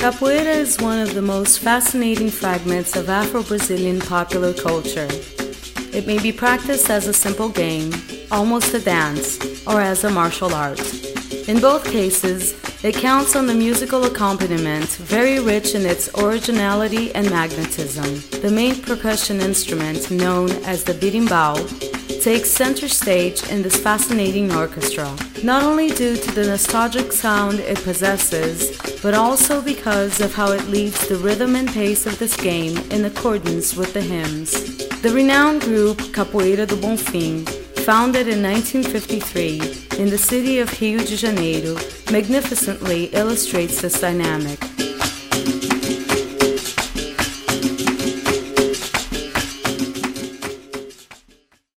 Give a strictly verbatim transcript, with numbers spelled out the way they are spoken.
Capoeira is one of the most fascinating fragments of Afro-Brazilian popular culture. It may be practiced as a simple game, almost a dance, or as a martial art. In both cases, it counts on the musical accompaniment, very rich in its originality and magnetism. The main percussion instrument, known as the berimbau, takes center stage in this fascinating orchestra, not only due to the nostalgic sound it possesses, but also because of how it leads the rhythm and pace of this game in accordance with the hymns. The renowned group Capoeira do Bonfim, founded in nineteen fifty-three in the city of Rio de Janeiro, magnificently illustrates this dynamic.